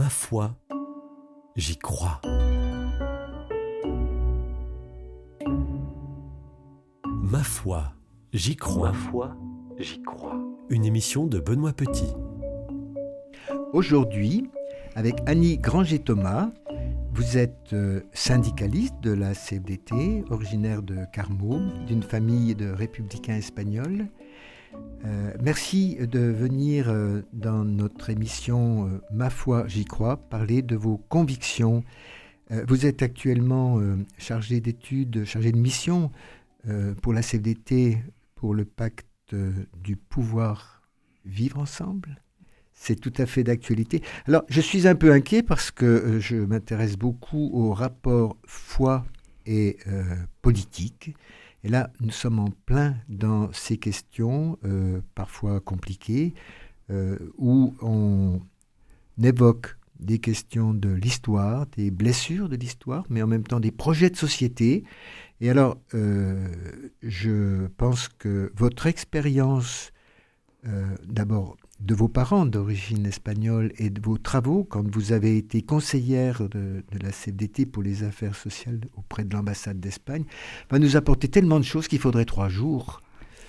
Ma foi, j'y crois. Ma foi, j'y crois. Ma foi, j'y crois. Une émission de Benoît Petit. Aujourd'hui, avec Annie Granger-Thomas, vous êtes syndicaliste de la CFDT, originaire de Carmaux, d'une famille de républicains espagnols. Merci de venir dans notre émission Ma foi, j'y crois, parler de vos convictions. Vous êtes actuellement chargé d'études, chargé de mission pour la CFDT, pour le pacte du pouvoir vivre ensemble. C'est tout à fait d'actualité. Alors, je suis un peu inquiet parce que je m'intéresse beaucoup au rapport foi et politique. Et là, nous sommes en plein dans ces questions, parfois compliquées, où on évoque des questions de l'histoire, des blessures de l'histoire, mais en même temps des projets de société. Et alors, je pense que votre expérience, d'abord, de vos parents d'origine espagnole et de vos travaux, quand vous avez été conseillère de la CFDT pour les affaires sociales auprès de l'ambassade d'Espagne, va nous apporter tellement de choses qu'il faudrait 3 jours.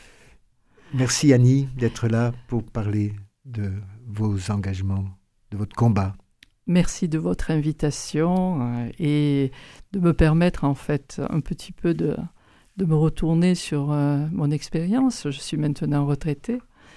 Merci Annie d'être là pour parler de vos engagements, de votre combat. Merci de votre invitation et de me permettre en fait un petit peu de me retourner sur mon expérience. Je suis maintenant retraitée.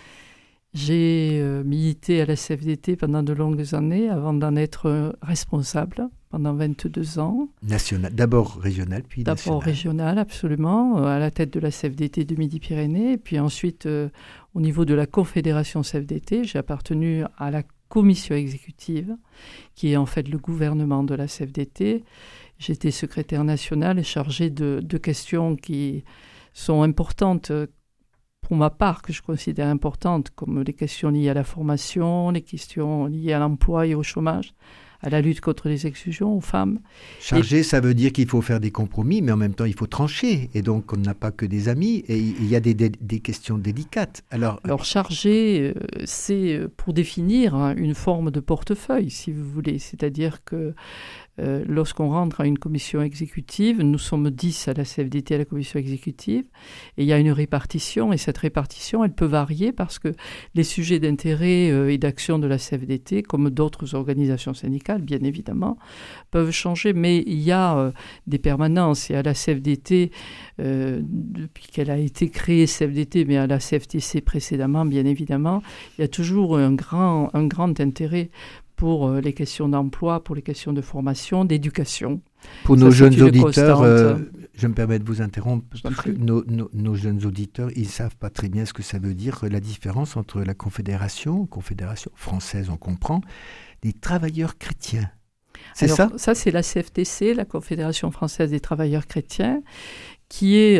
J'ai milité à la CFDT pendant de longues années avant d'en être responsable pendant 22 ans. National, d'abord régional, puis national. D'abord régional, absolument, à la tête de la CFDT de Midi-Pyrénées. Et puis ensuite, au niveau de la Confédération CFDT, j'ai appartenu à la commission exécutive, qui est en fait le gouvernement de la CFDT. J'étais secrétaire nationale et chargée de questions qui sont importantes pour ma part, que je considère importantes, comme les questions liées à la formation, les questions liées à l'emploi et au chômage, à la lutte contre les exclusions aux femmes. Chargé, ça veut dire qu'il faut faire des compromis, mais en même temps, il faut trancher. Et donc, on n'a pas que des amis, et il y a des questions délicates. Alors chargé, c'est pour définir une forme de portefeuille, si vous voulez. C'est-à-dire que lorsqu'on rentre à une commission exécutive, nous sommes 10 à la CFDT à la commission exécutive, et il y a une répartition, et cette répartition, elle peut varier parce que les sujets d'intérêt et d'action de la CFDT, comme d'autres organisations syndicales, bien évidemment, peuvent changer, mais il y a des permanences, et à la CFDT, depuis qu'elle a été créée CFDT, mais à la CFTC précédemment, bien évidemment, il y a toujours un grand intérêt pour les questions d'emploi, pour les questions de formation, d'éducation. Pour nos jeunes auditeurs, je me permets de vous interrompre, parce que nos jeunes auditeurs, ils ne savent pas très bien ce que ça veut dire, la différence entre la Confédération française, on comprend, des travailleurs chrétiens. C'est ça ? Ça, c'est la CFTC, la Confédération française des travailleurs chrétiens, qui est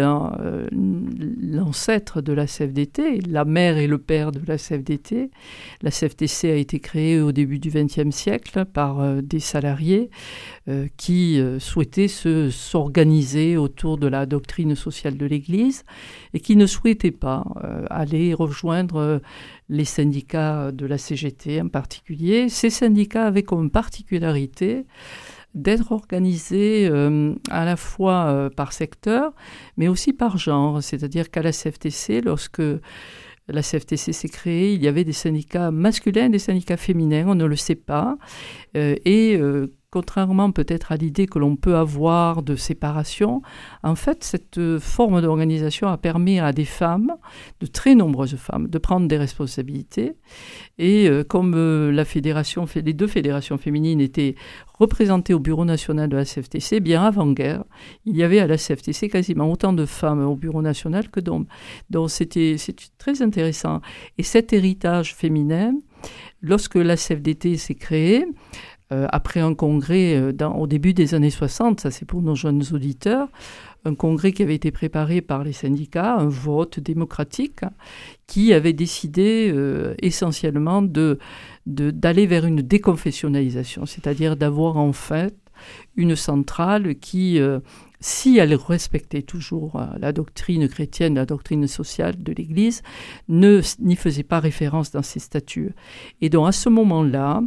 l'ancêtre de la CFDT, la mère et le père de la CFDT. La CFTC a été créée au début du XXe siècle par des salariés qui souhaitaient s'organiser autour de la doctrine sociale de l'Église et qui ne souhaitaient pas aller rejoindre les syndicats de la CGT en particulier. Ces syndicats avaient comme particularité d'être organisés à la fois par secteur, mais aussi par genre. C'est-à-dire qu'à la CFTC, lorsque la CFTC s'est créée, il y avait des syndicats masculins et des syndicats féminins, on ne le sait pas. Contrairement peut-être à l'idée que l'on peut avoir de séparation, en fait, cette forme d'organisation a permis à des femmes, de très nombreuses femmes, de prendre des responsabilités. Et comme les 2 fédérations féminines étaient représentées au bureau national de la CFTC, bien avant-guerre, il y avait à la CFTC quasiment autant de femmes au bureau national que d'hommes. Donc c'était très intéressant. Et cet héritage féminin, lorsque la CFDT s'est créée, après un congrès au début des années 60, ça c'est pour nos jeunes auditeurs, un congrès qui avait été préparé par les syndicats, un vote démocratique, qui avait décidé essentiellement d'aller vers une déconfessionnalisation, c'est-à-dire d'avoir en fait une centrale qui, si elle respectait toujours la doctrine chrétienne, la doctrine sociale de l'Église, n'y faisait pas référence dans ses statuts. Et donc à ce moment-là,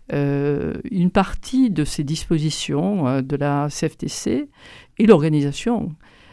une partie de ces dispositions de la CFTC et l'organisation,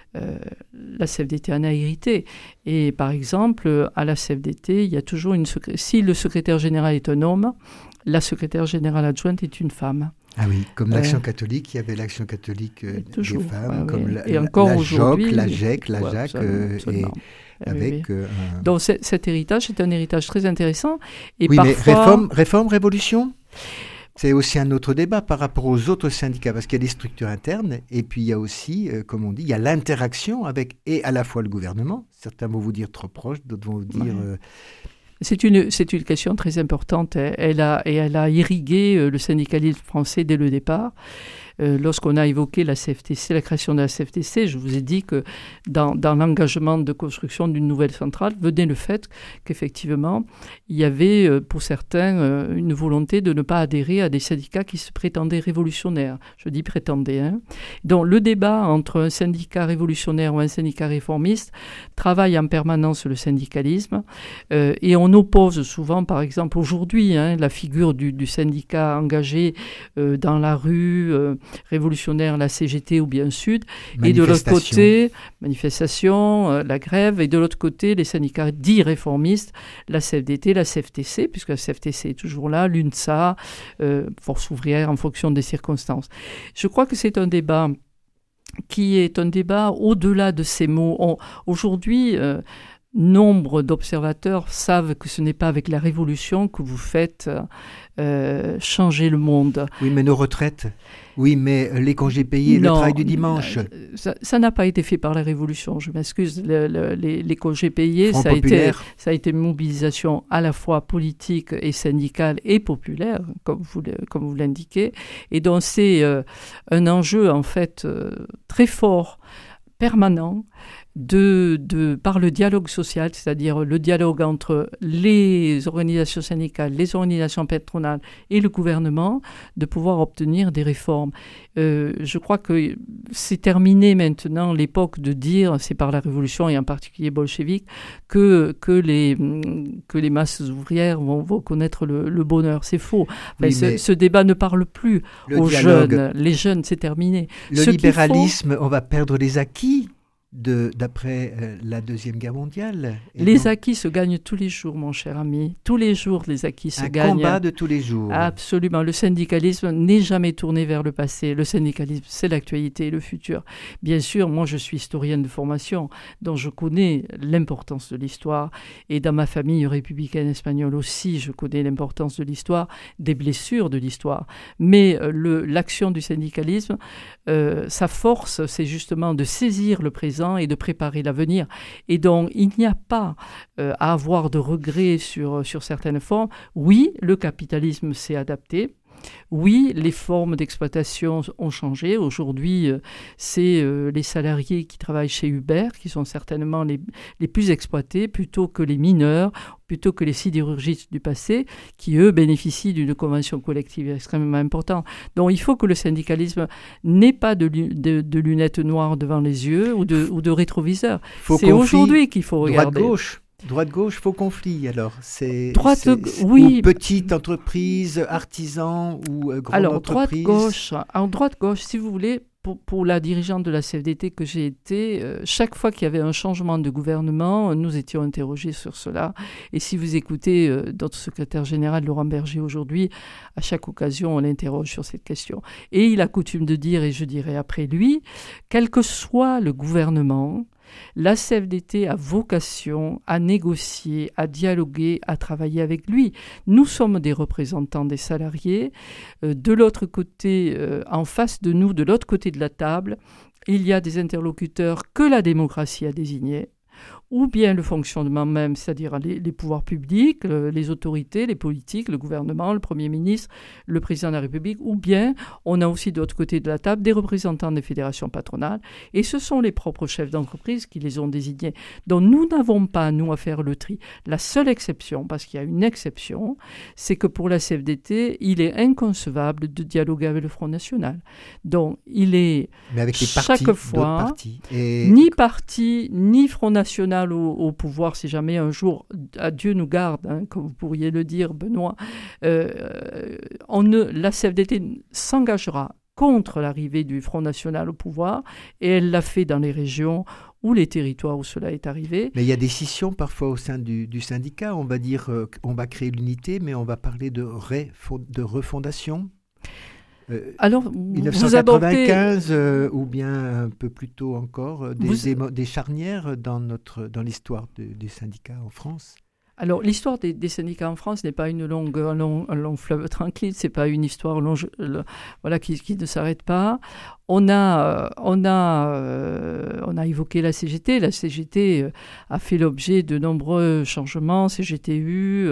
la CFDT en a hérité. Et par exemple, à la CFDT, il y a toujours si le secrétaire général est un homme, la secrétaire générale adjointe est une femme. Ah oui, comme l'Action catholique, il y avait l'Action catholique toujours, des femmes, comme et encore la aujourd'hui, JOC, la GEC, la JAC, absolument. avec... Donc cet héritage est un héritage très intéressant. Et oui, parfois... mais réforme, révolution, c'est aussi un autre débat par rapport aux autres syndicats, parce qu'il y a des structures internes, et puis il y a aussi, comme on dit, il y a l'interaction avec, et à la fois le gouvernement, certains vont vous dire trop proche, d'autres vont vous dire... C'est une question très importante. Elle a irrigué le syndicalisme français dès le départ. Lorsqu'on a évoqué la CFTC, la création de la CFTC, je vous ai dit que dans l'engagement de construction d'une nouvelle centrale venait le fait qu'effectivement, il y avait pour certains une volonté de ne pas adhérer à des syndicats qui se prétendaient révolutionnaires. Je dis prétendaient. Donc le débat entre un syndicat révolutionnaire ou un syndicat réformiste travaille en permanence le syndicalisme et on oppose souvent, par exemple aujourd'hui, la figure du syndicat engagé dans la rue, révolutionnaire, la CGT ou bien Sud, et de l'autre côté, manifestation, la grève, et de l'autre côté, les syndicats dits réformistes, la CFDT, la CFTC, puisque la CFTC est toujours là, l'UNSA, Force ouvrière en fonction des circonstances. Je crois que c'est un débat qui est un débat au-delà de ces mots. Aujourd'hui, nombre d'observateurs savent que ce n'est pas avec la révolution que vous faites changer le monde. Oui, mais nos retraites, oui, mais les congés payés, le travail du dimanche. Ça n'a pas été fait par la révolution, je m'excuse. Les congés payés, ça a été une mobilisation à la fois politique et syndicale et populaire, comme vous l'indiquez. Et donc c'est un enjeu en fait très fort, permanent, par le dialogue social, c'est-à-dire le dialogue entre les organisations syndicales, les organisations patronales et le gouvernement, de pouvoir obtenir des réformes. Je crois que c'est terminé maintenant l'époque de dire, c'est par la révolution et en particulier bolchevique, que les masses ouvrières vont connaître le bonheur. C'est faux. Oui, ce débat ne parle plus aux jeunes. Les jeunes, c'est terminé. Le libéralisme, on va perdre les acquis d'après la Deuxième Guerre mondiale. Les acquis se gagnent tous les jours, mon cher ami. Tous les jours, les acquis se gagnent. Un combat de tous les jours. Absolument. Le syndicalisme n'est jamais tourné vers le passé. Le syndicalisme, c'est l'actualité et le futur. Bien sûr, moi, je suis historienne de formation, donc je connais l'importance de l'histoire. Et dans ma famille républicaine espagnole aussi, je connais l'importance de l'histoire, des blessures de l'histoire. Mais l'action du syndicalisme, sa force, c'est justement de saisir le présent et de préparer l'avenir. Et donc, il n'y a pas à avoir de regrets sur certaines formes. Oui, le capitalisme s'est adapté. Oui, les formes d'exploitation ont changé. Aujourd'hui, c'est les salariés qui travaillent chez Uber qui sont certainement les plus exploités, plutôt que les mineurs, plutôt que les sidérurgistes du passé, qui, eux, bénéficient d'une convention collective extrêmement importante. Donc, il faut que le syndicalisme n'ait pas de lunettes noires devant les yeux ou de rétroviseurs. C'est aujourd'hui qu'il faut regarder. Droite-gauche, faux conflit, alors oui. Ou petite entreprise, artisan ou grande entreprise. Droite-gauche, si vous voulez, pour la dirigeante de la CFDT que j'ai été, chaque fois qu'il y avait un changement de gouvernement, nous étions interrogés sur cela. Et si vous écoutez notre secrétaire général, Laurent Berger, aujourd'hui, à chaque occasion, on l'interroge sur cette question. Et il a coutume de dire, et je dirais après lui, quel que soit le gouvernement, la CFDT a vocation à négocier, à dialoguer, à travailler avec lui. Nous sommes des représentants des salariés. De l'autre côté, en face de nous, de l'autre côté de la table, il y a des interlocuteurs que la démocratie a désignés, ou bien le fonctionnement même, c'est-à-dire les pouvoirs publics, les autorités, les politiques, le gouvernement, le Premier ministre, le Président de la République, ou bien on a aussi de l'autre côté de la table des représentants des fédérations patronales, et ce sont les propres chefs d'entreprise qui les ont désignés. Donc nous n'avons pas, nous, à faire le tri. La seule exception, parce qu'il y a une exception, c'est que pour la CFDT, il est inconcevable de dialoguer avec le Front National. Donc il est mais avec les chaque partis, fois, partis. Et... ni parti, ni Front National au pouvoir, si jamais un jour, Dieu nous garde, hein, comme vous pourriez le dire, Benoît, la CFDT s'engagera contre l'arrivée du Front National au pouvoir, et elle l'a fait dans les régions ou les territoires où cela est arrivé. Mais il y a des scissions parfois au sein du syndicat. On va dire on va créer l'unité, mais on va parler de refondation. Alors, 1995 ou bien un peu plus tôt encore, des charnières dans l'histoire des syndicats en France. Alors, l'histoire des syndicats en France n'est pas un long fleuve tranquille, c'est pas une histoire qui ne s'arrête pas. On a évoqué la CGT. La CGT a fait l'objet de nombreux changements. CGTU,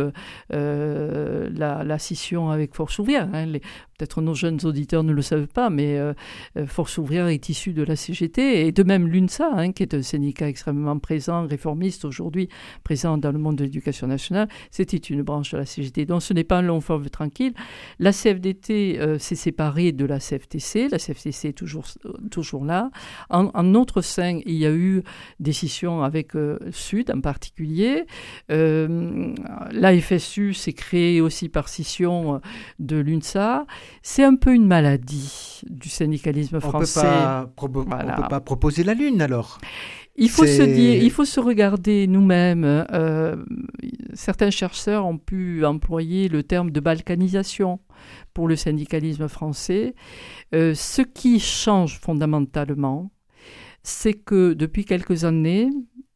la scission avec Force ouvrière. Hein. Peut-être nos jeunes auditeurs ne le savent pas, mais Force ouvrière est issue de la CGT. Et de même l'UNSA, hein, qui est un syndicat extrêmement présent, réformiste aujourd'hui, présent dans le monde de l'éducation nationale, c'était une branche de la CGT. Donc ce n'est pas un long fleuve tranquille. La CFDT s'est séparée de la CFTC. La CFTC est toujours là. En notre sein, il y a eu des scissions avec Sud en particulier. La FSU s'est créée aussi par scission de l'UNSA. C'est un peu une maladie du syndicalisme français. On ne peut pas proposer la Lune alors. Il faut se regarder nous-mêmes. Certains chercheurs ont pu employer le terme de balkanisation pour le syndicalisme français. Ce qui change fondamentalement, c'est que depuis quelques années,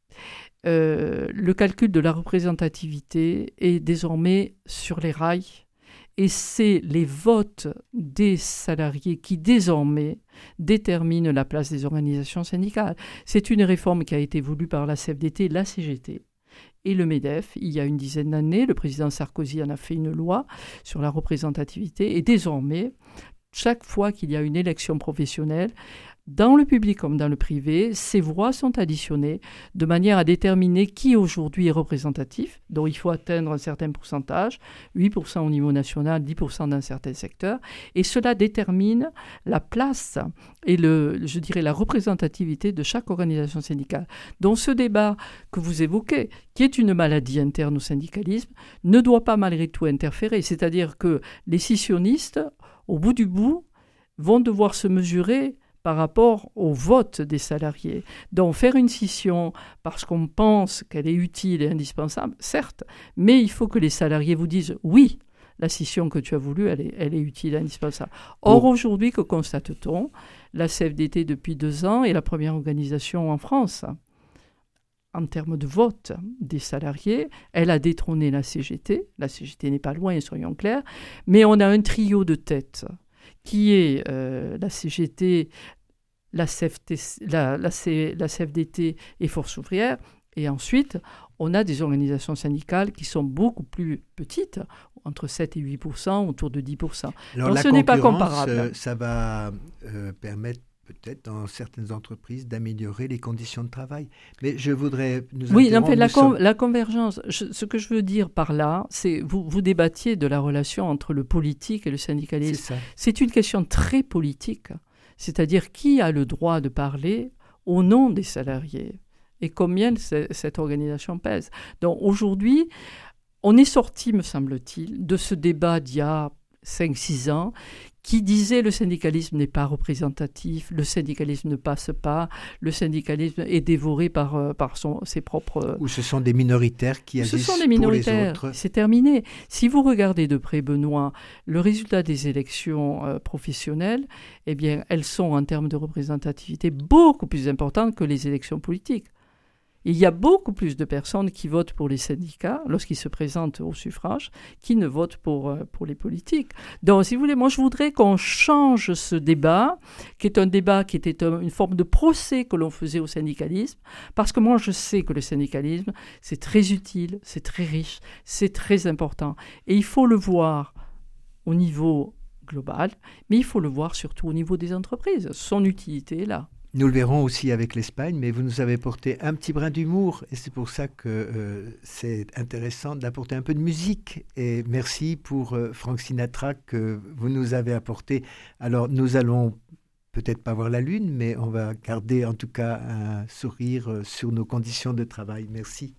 le calcul de la représentativité est désormais sur les rails. Et c'est les votes des salariés qui, désormais, déterminent la place des organisations syndicales. C'est une réforme qui a été voulue par la CFDT, la CGT et le MEDEF. Il y a une dizaine d'années, le président Sarkozy en a fait une loi sur la représentativité. Et désormais, chaque fois qu'il y a une élection professionnelle, dans le public comme dans le privé, ces voix sont additionnées de manière à déterminer qui aujourd'hui est représentatif, dont il faut atteindre un certain pourcentage, 8% au niveau national, 10% dans certains secteurs, et cela détermine la place et la représentativité de chaque organisation syndicale. Donc ce débat que vous évoquez, qui est une maladie interne au syndicalisme, ne doit pas malgré tout interférer. C'est-à-dire que les scissionnistes, au bout du bout, vont devoir se mesurer par rapport au vote des salariés. Donc faire une scission parce qu'on pense qu'elle est utile et indispensable, certes, mais il faut que les salariés vous disent « oui, la scission que tu as voulue, elle est utile et indispensable ». Or, aujourd'hui, que constate-t-on ? La CFDT, depuis 2 ans, est la première organisation en France en termes de vote des salariés. Elle a détrôné la CGT. La CGT n'est pas loin, soyons clairs, mais on a un trio de tête qui est la CGT, la CFDT et Force ouvrière. Et ensuite, on a des organisations syndicales qui sont beaucoup plus petites, entre 7 et 8%, autour de 10%. Alors, donc ce n'est pas comparable. Ça va permettre peut-être dans certaines entreprises d'améliorer les conditions de travail. Mais je voudrais nous interrompre. La convergence, ce que je veux dire par là, c'est vous débattiez de la relation entre le politique et le syndicalisme. C'est une question très politique. C'est-à-dire qui a le droit de parler au nom des salariés et combien cette organisation pèse. Donc aujourd'hui, on est sorti, me semble-t-il, de ce débat d'il y a 5-6 ans qui disait le syndicalisme n'est pas représentatif, le syndicalisme ne passe pas, le syndicalisme est dévoré par ses propres... Ou ce sont des minoritaires qui agissent pour les autres. C'est terminé. Si vous regardez de près, Benoît, le résultat des élections professionnelles, eh bien, elles sont en termes de représentativité beaucoup plus importantes que les élections politiques. Et il y a beaucoup plus de personnes qui votent pour les syndicats lorsqu'ils se présentent au suffrage qui ne votent pour les politiques. Donc, si vous voulez, moi, je voudrais qu'on change ce débat, qui est un débat qui était une forme de procès que l'on faisait au syndicalisme, parce que moi, je sais que le syndicalisme, c'est très utile, c'est très riche, c'est très important. Et il faut le voir au niveau global, mais il faut le voir surtout au niveau des entreprises. Son utilité est là. Nous le verrons aussi avec l'Espagne, mais vous nous avez porté un petit brin d'humour et c'est pour ça que c'est intéressant d'apporter un peu de musique. Et merci pour Frank Sinatra que vous nous avez apporté. Alors nous allons peut-être pas voir la lune, mais on va garder en tout cas un sourire sur nos conditions de travail. Merci.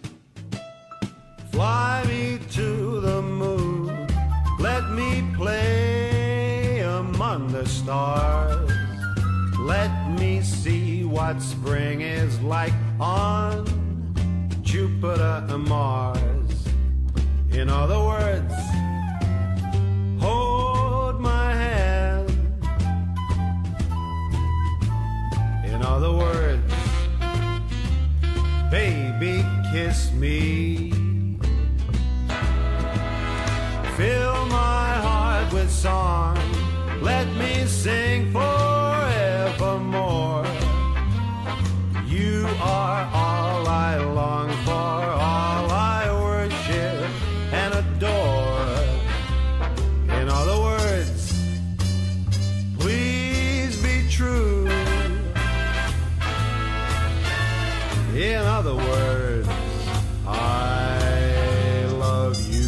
Fly me to the moon, let me play among the stars. Let me see what spring is like on Jupiter and Mars. In other words, hold my hand. In other words, baby, kiss me. Fill my heart with song, let me sing forevermore. You are all I long for, all I worship and adore. In other words, please be true. In other words, I love you.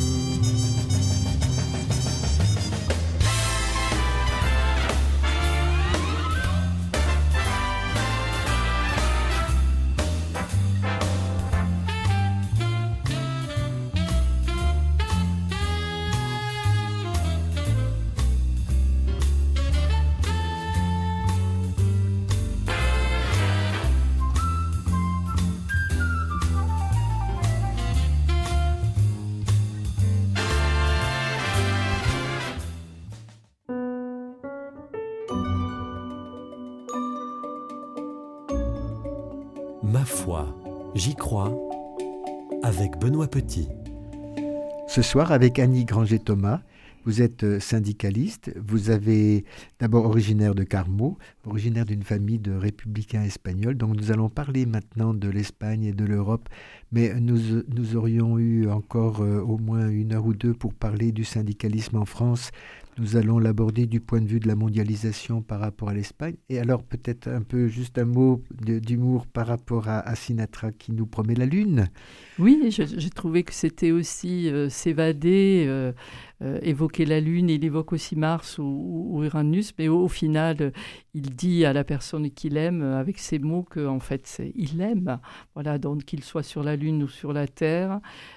Ma foi, j'y crois, avec Benoît Petit. Ce soir, avec Annie Granger-Thomas, vous êtes syndicaliste. Vous avez d'abord originaire de Carmo, originaire d'une famille de républicains espagnols. Donc nous allons parler maintenant de l'Espagne et de l'Europe. Mais nous aurions eu encore au moins 1 heure ou 2 pour parler du syndicalisme en France. Nous allons l'aborder du point de vue de la mondialisation par rapport à l'Espagne. Et alors peut-être un peu juste un mot d'humour par rapport à Sinatra qui nous promet la lune. Oui, j'ai trouvé que c'était aussi s'évader, évoquer la Lune. Il évoque aussi Mars ou Uranus, mais au final, il dit à la personne qu'il aime, avec ces mots, qu'en fait, il l'aime. Voilà, donc qu'il soit sur la Lune ou sur la Terre,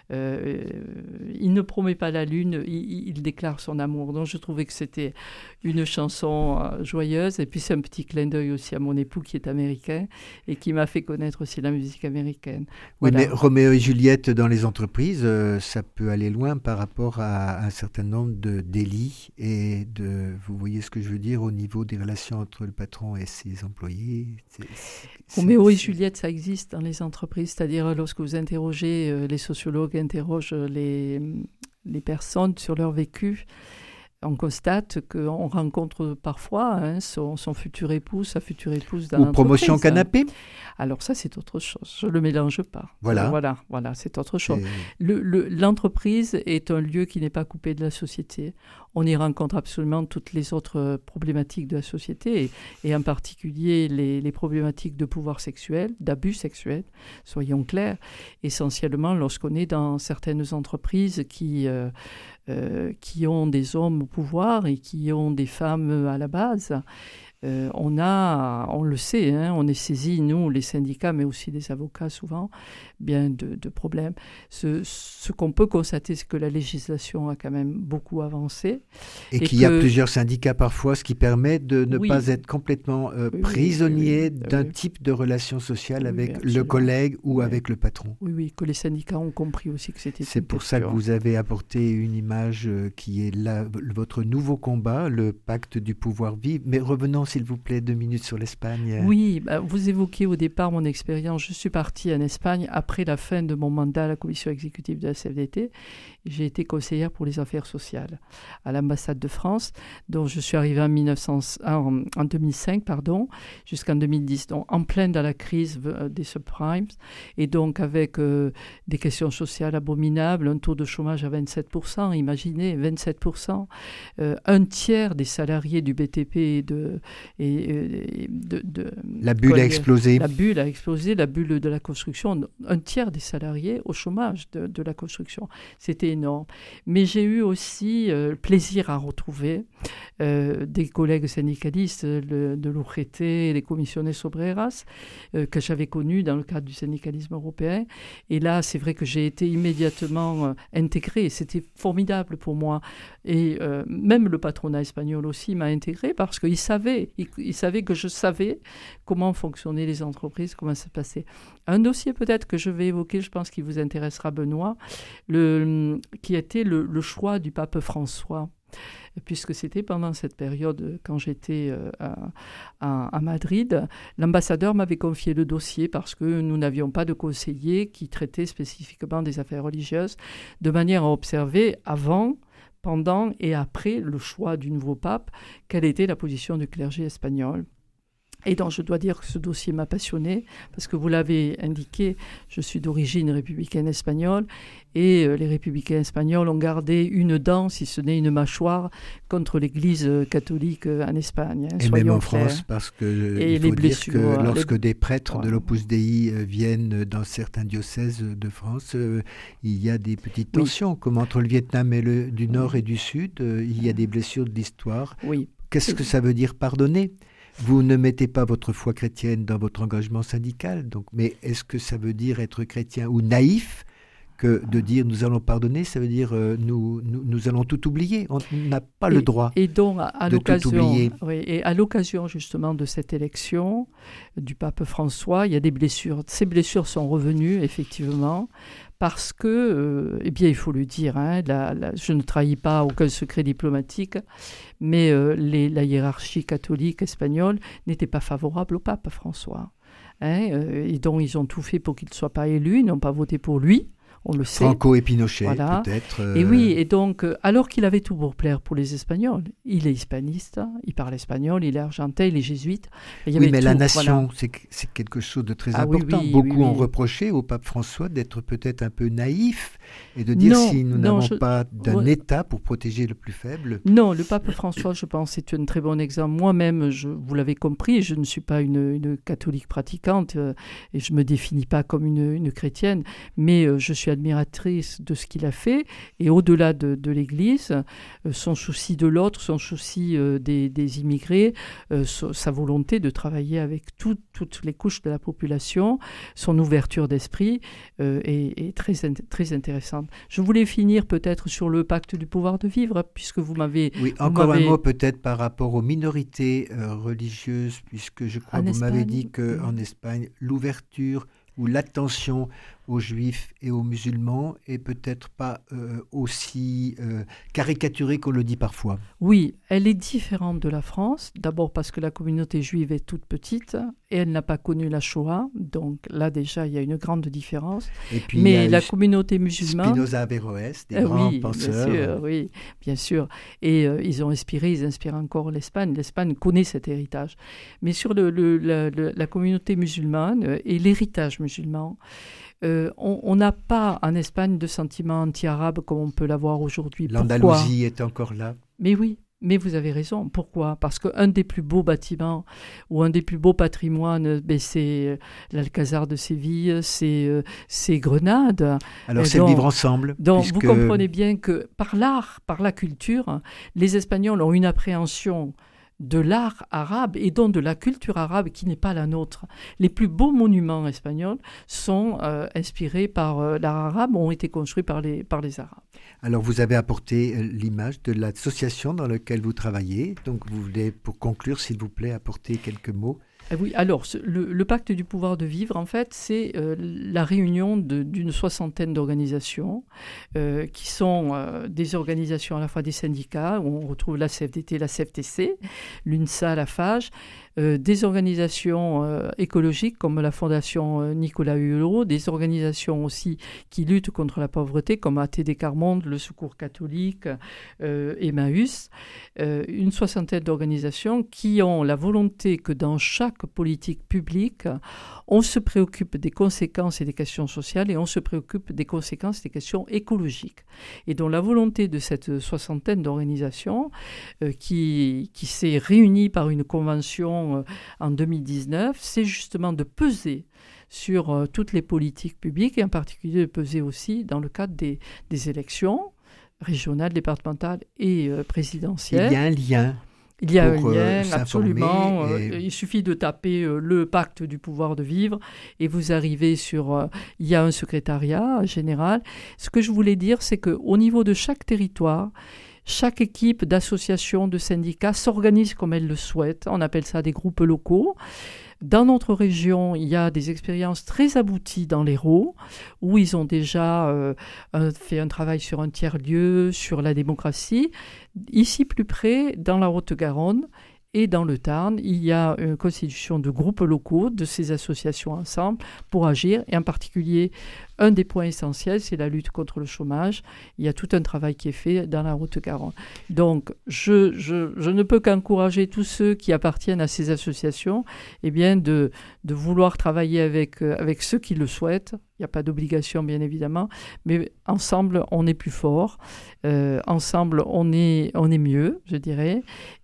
il ne promet pas la Lune, il déclare son amour. Donc je trouvais que c'était une chanson joyeuse, et puis c'est un petit clin d'œil aussi à mon époux qui est américain, et qui m'a fait connaître aussi la musique américaine. Voilà. Oui, mais Roméo et Juliette dans les entreprises, ça peut aller loin par rapport à un certain nombre de délits et vous voyez ce que je veux dire au niveau des relations entre le patron et ses employés. Roméo et Juliette, ça existe dans les entreprises, c'est-à-dire lorsque vous interrogez, les sociologues interrogent les personnes sur leur vécu, on constate qu'on rencontre parfois son futur époux, sa future épouse dans l'entreprise. Ou promotion canapé. Alors ça, c'est autre chose. Je ne le mélange pas. Voilà, c'est autre chose. L'entreprise est un lieu qui n'est pas coupé de la société. On y rencontre absolument toutes les autres problématiques de la société, et en particulier les problématiques de pouvoir sexuel, d'abus sexuels, soyons clairs, essentiellement lorsqu'on est dans certaines entreprises qui ont des hommes au pouvoir et qui ont des femmes à la base. On le sait, on est saisi, nous, les syndicats, mais aussi des avocats souvent, bien de problèmes. Ce qu'on peut constater, c'est que la législation a quand même beaucoup avancé. Et qu'il y a plusieurs syndicats parfois, ce qui permet de ne pas être complètement prisonnier d'un type de relation sociale avec le collègue ou avec le patron. Oui, que les syndicats ont compris aussi que c'était... C'est pour ça que vous avez apporté une image qui est là, votre nouveau combat, le pacte du pouvoir vivre. Mais revenons s'il vous plaît, 2 minutes sur l'Espagne. Oui, vous évoquiez au départ mon expérience. Je suis partie en Espagne après la fin de mon mandat à la commission exécutive de la CFDT. J'ai été conseillère pour les affaires sociales à l'ambassade de France, dont je suis arrivée en 2005, jusqu'en 2010, donc en pleine dans la crise des subprimes, et donc avec des questions sociales abominables, un taux de chômage à 27%, imaginez, 27%, un tiers des salariés du BTP la bulle a explosé. La bulle a explosé, la bulle de la construction, un tiers des salariés au chômage de la construction. C'était énorme. Mais j'ai eu aussi plaisir à retrouver des collègues syndicalistes de l'UGT, les Comisiones Obreras, que j'avais connus dans le cadre du syndicalisme européen. Et là, c'est vrai que j'ai été immédiatement intégrée. C'était formidable pour moi. Et même le patronat espagnol aussi m'a intégrée parce qu'il savait que je savais comment fonctionnaient les entreprises, comment ça se passait. Un dossier peut-être que je vais évoquer, je pense qu'il vous intéressera, Benoît, qui était le choix du pape François, puisque c'était pendant cette période, quand j'étais à Madrid, l'ambassadeur m'avait confié le dossier parce que nous n'avions pas de conseiller qui traitait spécifiquement des affaires religieuses, de manière à observer avant, pendant et après le choix du nouveau pape, quelle était la position du clergé espagnol. Et donc, je dois dire que ce dossier m'a passionné parce que vous l'avez indiqué, je suis d'origine républicaine espagnole et les républicains espagnols ont gardé une dent, si ce n'est une mâchoire, contre l'Église catholique en Espagne. Et même en France, parce qu'il faut dire que lorsque des prêtres de l'Opus Dei viennent dans certains diocèses de France, il y a des petites tensions, comme entre le Vietnam et du Nord et du Sud, il y a des blessures de l'histoire. Oui. Qu'est-ce que ça veut dire pardonner ? Vous ne mettez pas votre foi chrétienne dans votre engagement syndical, mais est-ce que ça veut dire être chrétien ou naïf que de dire nous allons pardonner, ça veut dire nous allons tout oublier. On n'a pas le droit et donc, de tout oublier. Oui, et à l'occasion justement de cette élection du pape François, il y a des blessures. Ces blessures sont revenues effectivement parce que, eh bien il faut le dire, je ne trahis pas aucun secret diplomatique, mais la hiérarchie catholique espagnole n'était pas favorable au pape François. Et donc ils ont tout fait pour qu'il ne soit pas élu, ils n'ont pas voté pour lui. On le sait. Franco et Pinochet, voilà. Peut-être. Et oui, et donc, alors qu'il avait tout pour plaire pour les Espagnols, il est hispaniste, il parle espagnol, il est argentin, il est jésuite. Oui, mais la nation, c'est quelque chose de très important. Beaucoup ont reproché au pape François d'être peut-être un peu naïf et de dire si nous n'avons pas d'un État pour protéger le plus faible. Non, le pape François, je pense, c'est un très bon exemple. Moi-même, vous l'avez compris, je ne suis pas une catholique pratiquante et je ne me définis pas comme une chrétienne, mais je suis admiratrice de ce qu'il a fait et au-delà de l'Église, son souci de l'autre, son souci des immigrés, sa volonté de travailler avec toutes les couches de la population, son ouverture d'esprit est très, très intéressante. Je voulais finir peut-être sur le pacte du pouvoir de vivre, puisque vous m'avez... Oui, encore un mot peut-être par rapport aux minorités religieuses, puisque je crois que vous m'avez dit qu'en Espagne, l'ouverture ou l'attention aux juifs et aux musulmans est peut-être pas aussi caricaturée qu'on le dit parfois. Oui, elle est différente de la France, d'abord parce que la communauté juive est toute petite et elle n'a pas connu la Shoah, donc là déjà il y a une grande différence. Et puis, mais la communauté musulmane... Spinoza, Averroès, des grands penseurs. Oui, bien sûr. Et ils inspirent encore l'Espagne. L'Espagne connaît cet héritage. Mais sur la communauté musulmane et l'héritage musulman, on n'a pas en Espagne de sentiment anti-arabe comme on peut l'avoir aujourd'hui. L'Andalousie est encore là. Mais oui, mais vous avez raison. Pourquoi ? Parce qu'un des plus beaux bâtiments ou un des plus beaux patrimoines, c'est l'Alcazar de Séville, c'est Grenade. Alors c'est le vivre ensemble. Donc vous comprenez bien que par l'art, par la culture, les Espagnols ont une appréhension de l'art arabe et donc de la culture arabe qui n'est pas la nôtre. Les plus beaux monuments espagnols sont inspirés par l'art arabe, ont été construits par les Arabes. Alors vous avez apporté l'image de l'association dans laquelle vous travaillez, donc vous voulez, pour conclure, s'il vous plaît, apporter quelques mots. Oui, alors le pacte du pouvoir de vivre, en fait, c'est la réunion d'une soixantaine d'organisations qui sont des organisations à la fois des syndicats, où on retrouve la CFDT, la CFTC, l'UNSA, la FAGE, des organisations écologiques comme la Fondation Nicolas Hulot, des organisations aussi qui luttent contre la pauvreté comme ATD Quart Monde, le Secours catholique, Emmaüs, une soixantaine d'organisations qui ont la volonté que dans chaque politique publique, on se préoccupe des conséquences et des questions sociales et on se préoccupe des conséquences et des questions écologiques. Et donc la volonté de cette soixantaine d'organisations qui s'est réunie par une convention en 2019, c'est justement de peser sur toutes les politiques publiques et en particulier de peser aussi dans le cadre des élections régionales, départementales et présidentielles. Il y a un lien. Il y a un lien, absolument. Il suffit de taper le pacte du pouvoir de vivre et vous arrivez sur... il y a un secrétariat général. Ce que je voulais dire, c'est qu'au niveau de chaque territoire, chaque équipe d'associations, de syndicats s'organise comme elle le souhaite. On appelle ça des groupes locaux. Dans notre région, il y a des expériences très abouties dans l'Hérault, où ils ont déjà fait un travail sur un tiers-lieu, sur la démocratie. Ici, plus près, dans la Haute-Garonne et dans le Tarn, il y a une constitution de groupes locaux, de ces associations ensemble, pour agir. Et en particulier, un des points essentiels, c'est la lutte contre le chômage. Il y a tout un travail qui est fait dans la Haute-Garonne. Donc, je ne peux qu'encourager tous ceux qui appartiennent à ces associations de vouloir travailler avec ceux qui le souhaitent. Il n'y a pas d'obligation, bien évidemment, mais ensemble, on est plus fort. Ensemble, on est mieux, je dirais.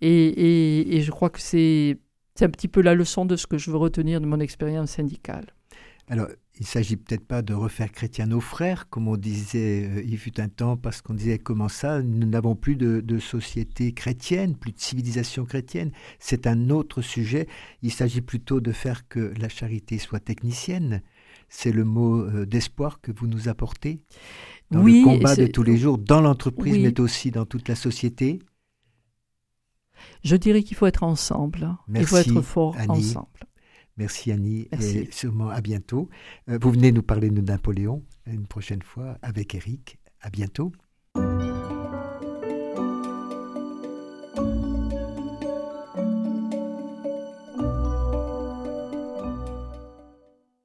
Et je crois que c'est un petit peu la leçon de ce que je veux retenir de mon expérience syndicale. Alors, il ne s'agit peut-être pas de refaire chrétien nos frères, comme on disait il fut un temps, parce qu'on disait comment ça, nous n'avons plus de société chrétienne, plus de civilisation chrétienne. C'est un autre sujet. Il s'agit plutôt de faire que la charité soit technicienne. C'est le mot d'espoir que vous nous apportez dans le combat de tous les jours, dans l'entreprise, mais aussi dans toute la société. Je dirais qu'il faut être ensemble. Merci, il faut être fort Annie. ensemble. Merci Annie, Merci. Et sûrement à bientôt. Vous venez nous parler de Napoléon une prochaine fois avec Eric. À bientôt.